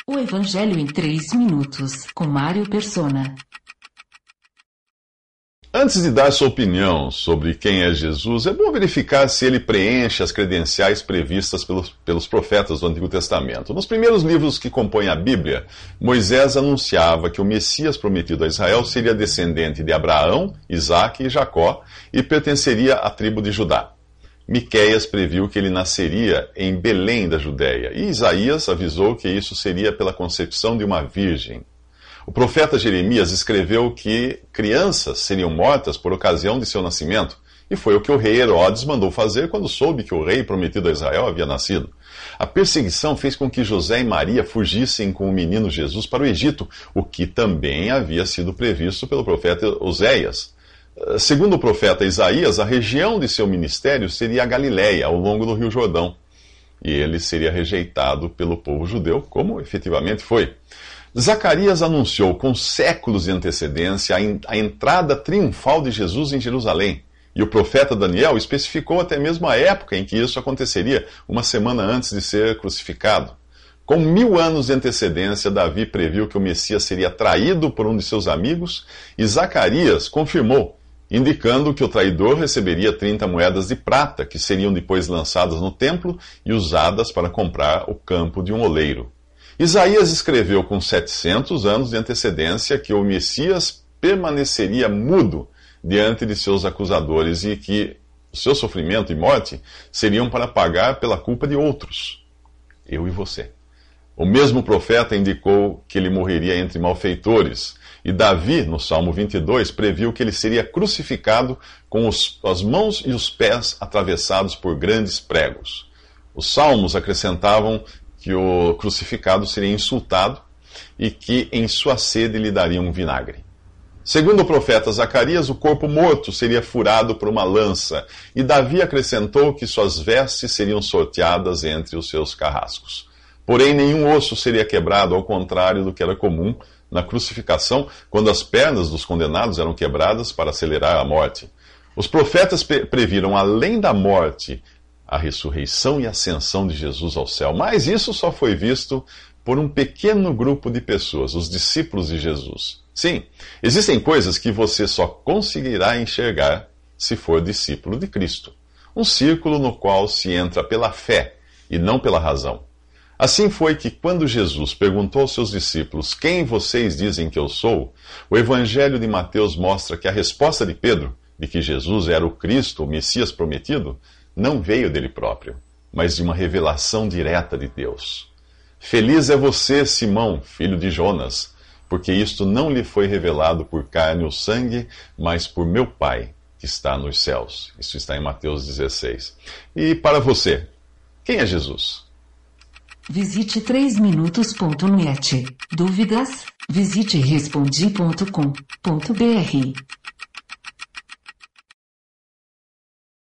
O Evangelho em 3 minutos, com Mário Persona. Antes de dar sua opinião sobre quem é Jesus, é bom verificar se ele preenche as credenciais previstas pelos profetas do Antigo Testamento. Nos primeiros livros que compõem a Bíblia, Moisés anunciava que o Messias prometido a Israel seria descendente de Abraão, Isaque e Jacó e pertenceria à tribo de Judá. Miqueias previu que ele nasceria em Belém da Judéia, e Isaías avisou que isso seria pela concepção de uma virgem. O profeta Jeremias escreveu que crianças seriam mortas por ocasião de seu nascimento, e foi o que o rei Herodes mandou fazer quando soube que o rei prometido a Israel havia nascido. A perseguição fez com que José e Maria fugissem com o menino Jesus para o Egito, o que também havia sido previsto pelo profeta Oséias. Segundo o profeta Isaías, a região de seu ministério seria a Galiléia, ao longo do Rio Jordão. E ele seria rejeitado pelo povo judeu, como efetivamente foi. Zacarias anunciou com séculos de antecedência a entrada triunfal de Jesus em Jerusalém. E o profeta Daniel especificou até mesmo a época em que isso aconteceria, uma semana antes de ser crucificado. Com 1000 anos de antecedência, Davi previu que o Messias seria traído por um de seus amigos, e Zacarias confirmou, indicando que o traidor receberia 30 moedas de prata, que seriam depois lançadas no templo e usadas para comprar o campo de um oleiro. Isaías escreveu com 700 anos de antecedência que o Messias permaneceria mudo diante de seus acusadores e que o seu sofrimento e morte seriam para pagar pela culpa de outros, eu e você. O mesmo profeta indicou que ele morreria entre malfeitores, e Davi, no Salmo 22, previu que ele seria crucificado com as mãos e os pés atravessados por grandes pregos. Os salmos acrescentavam que o crucificado seria insultado e que em sua sede lhe dariam vinagre. Segundo o profeta Zacarias, o corpo morto seria furado por uma lança, e Davi acrescentou que suas vestes seriam sorteadas entre os seus carrascos. Porém, nenhum osso seria quebrado, ao contrário do que era comum na crucificação, quando as pernas dos condenados eram quebradas para acelerar a morte. Os profetas previram, além da morte, a ressurreição e ascensão de Jesus ao céu. Mas isso só foi visto por um pequeno grupo de pessoas, os discípulos de Jesus. Sim, existem coisas que você só conseguirá enxergar se for discípulo de Cristo. Um círculo no qual se entra pela fé e não pela razão. Assim foi que, quando Jesus perguntou aos seus discípulos: quem vocês dizem que eu sou? O Evangelho de Mateus mostra que a resposta de Pedro, de que Jesus era o Cristo, o Messias prometido, não veio dele próprio, mas de uma revelação direta de Deus. Feliz é você, Simão, filho de Jonas, porque isto não lhe foi revelado por carne ou sangue, mas por meu Pai, que está nos céus. Isso está em Mateus 16. E para você, quem é Jesus? Visite 3minutos.net. Dúvidas? Visite respondi.com.br.